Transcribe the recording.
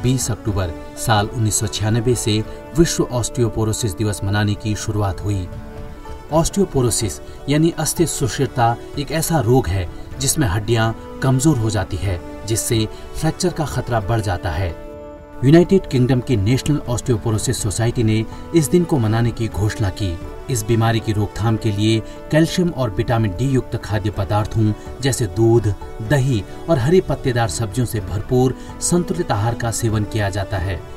20 अक्टूबर साल 1996 से विश्व ऑस्टियोपोरोसिस दिवस मनाने की शुरुआत हुई। ऑस्टियोपोरोसिस यानी अस्थि सुषिरता एक ऐसा रोग है जिसमें हड्डियां कमजोर हो जाती है, जिससे फ्रैक्चर का खतरा बढ़ जाता है। यूनाइटेड किंगडम की नेशनल ऑस्टियोपोरोसिस सोसाइटी ने इस दिन को मनाने की घोषणा की। इस बीमारी की रोकथाम के लिए कैल्शियम और विटामिन डी युक्त खाद्य पदार्थों जैसे दूध, दही और हरी पत्तेदार सब्जियों से भरपूर संतुलित आहार का सेवन किया जाता है।